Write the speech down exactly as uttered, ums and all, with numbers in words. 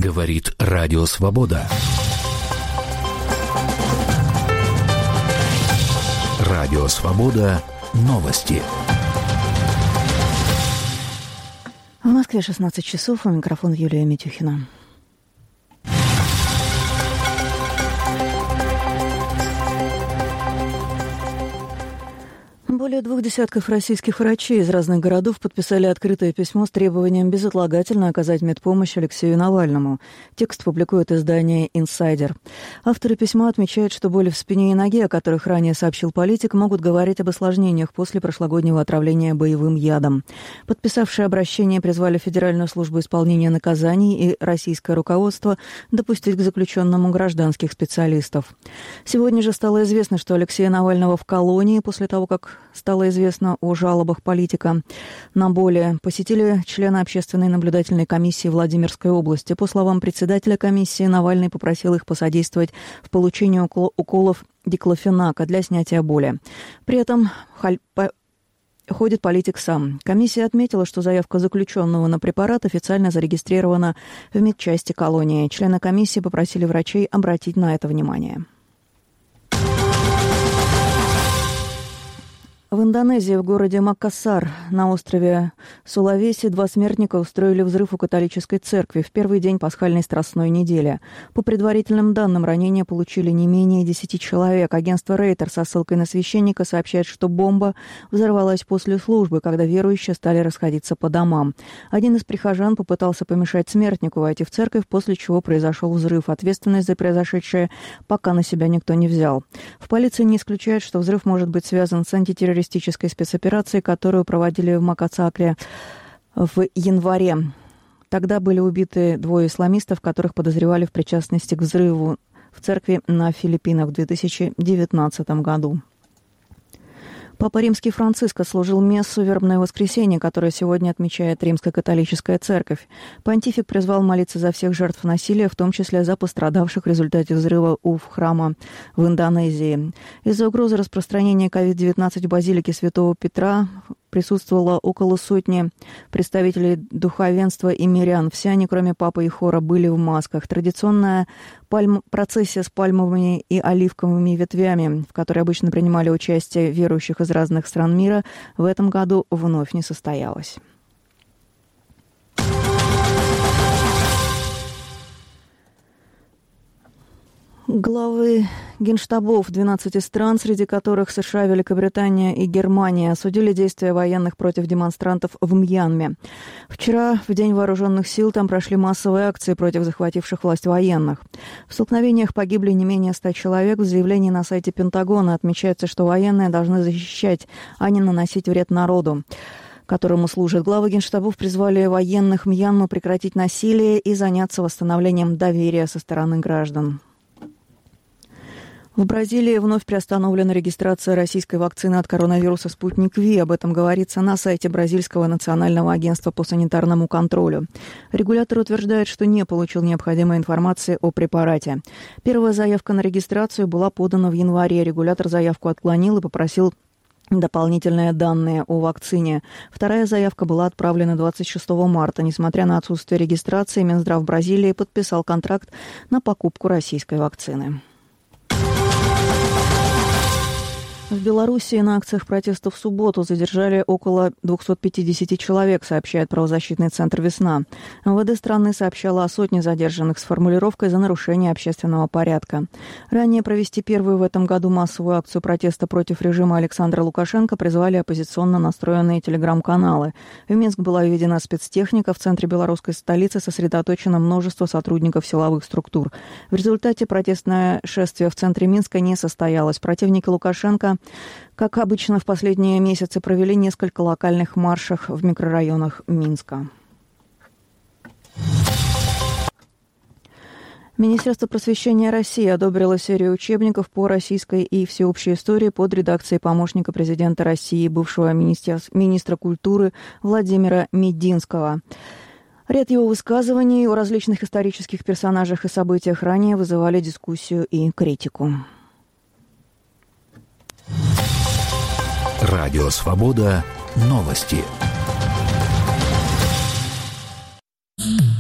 Говорит Радио Свобода. Радио Свобода. Новости. В Москве шестнадцать часов. У микрофона Юлия Митюхина. Более двух десятков российских врачей из разных городов подписали открытое письмо с требованием безотлагательно оказать медпомощь Алексею Навальному. Текст публикует издание «Инсайдер». Авторы письма отмечают, что боли в спине и ноге, о которых ранее сообщил политик, могут говорить об осложнениях после прошлогоднего отравления боевым ядом. Подписавшие обращение призвали Федеральную службу исполнения наказаний и российское руководство допустить к заключенному гражданских специалистов. Сегодня же стало известно, что Алексея Навального в колонии после того, как стало известно о жалобах политика на боли, посетили члены общественной наблюдательной комиссии Владимирской области. По словам председателя комиссии, Навальный попросил их посодействовать в получении уколов диклофенака для снятия боли. При этом ходит политик сам. Комиссия отметила, что заявка заключенного на препарат официально зарегистрирована в медчасти колонии. Члены комиссии попросили врачей обратить на это внимание. В Индонезии, в городе Макассар, на острове Сулавеси, два смертника устроили взрыв у католической церкви в первый день пасхальной страстной недели. По предварительным данным, ранения получили не менее десяти человек. Агентство Рейтер со ссылкой на священника сообщает, что бомба взорвалась после службы, когда верующие стали расходиться по домам. Один из прихожан попытался помешать смертнику войти в церковь, после чего произошел взрыв. Ответственность за произошедшее пока на себя никто не взял. В полиции не исключают, что взрыв может быть связан с антитеррористической спецоперацией, которую проводили в Макасакре в январе. Тогда были убиты двое исламистов, которых подозревали в причастности к взрыву в церкви на Филиппинах в две тысячи девятнадцатом году. Папа Римский Франциск служил мессу «Вербное воскресенье», которое сегодня отмечает Римская католическая церковь. Понтифик призвал молиться за всех жертв насилия, в том числе за пострадавших в результате взрыва у храма в Индонезии. Из-за угрозы распространения ковид девятнадцать в базилике Святого Петра присутствовало около сотни представителей духовенства и мирян. Все они, кроме папы и хора, были в масках. Традиционная пальм... процессия с пальмовыми и оливковыми ветвями, в которой обычно принимали участие верующих из разных стран мира, в этом году вновь не состоялась. Главы генштабов двенадцати стран, среди которых США, Великобритания и Германия, осудили действия военных против демонстрантов в Мьянме. Вчера, в День вооруженных сил, там прошли массовые акции против захвативших власть военных. В столкновениях погибли не менее ста человек. В заявлении на сайте Пентагона отмечается, что военные должны защищать, а не наносить вред народу, которому служат. Главы генштабов призвали военных Мьянмы прекратить насилие и заняться восстановлением доверия со стороны граждан. В Бразилии вновь приостановлена регистрация российской вакцины от коронавируса «Спутник Ви». Об этом говорится на сайте Бразильского национального агентства по санитарному контролю. Регулятор утверждает, что не получил необходимой информации о препарате. Первая заявка на регистрацию была подана в январе. Регулятор заявку отклонил и попросил дополнительные данные о вакцине. Вторая заявка была отправлена двадцать шестого марта. Несмотря на отсутствие регистрации, Минздрав Бразилии подписал контракт на покупку российской вакцины. В Белоруссии на акциях протеста в субботу задержали около двухсот пятидесяти человек, сообщает правозащитный центр «Весна». эм вэ дэ страны сообщало о сотне задержанных с формулировкой за нарушение общественного порядка. Ранее провести первую в этом году массовую акцию протеста против режима Александра Лукашенко призвали оппозиционно настроенные телеграм-каналы. В Минск была введена спецтехника, в центре белорусской столицы сосредоточено множество сотрудников силовых структур. В результате протестное шествие в центре Минска не состоялось. Противники Лукашенко, как обычно, в последние месяцы провели несколько локальных маршев в микрорайонах Минска. Министерство просвещения России одобрило серию учебников по российской и всеобщей истории под редакцией помощника президента России, бывшего министра культуры Владимира Мединского. Ряд его высказываний о различных исторических персонажах и событиях ранее вызывали дискуссию и критику. Радио Свобода. Новости.